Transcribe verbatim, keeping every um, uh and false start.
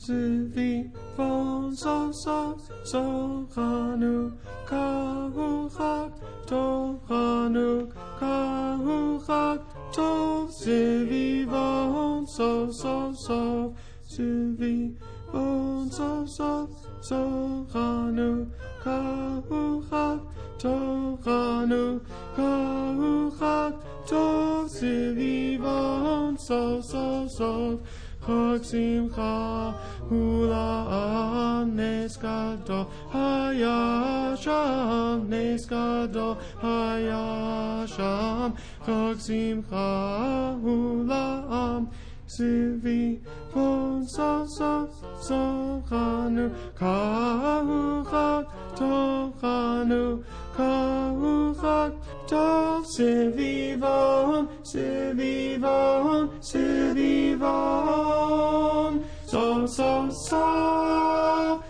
Suvivant so so so Chanu Kahuchak Tov Chanu Kahuchak Tov Suvivant so so so Suvivant so so so Chanu Kahuchak Tov Chanu Kahuchak Tov Suvivant so so so Chag Simcha Hula Nes Gadol Hayasham Nes Gadol Hayasham Chag Simcha Hula Sivi Von So So So Chanu Kahuchak Tov Chanu Kahuchak Tov Sivivon Sivivon Sivivon So So So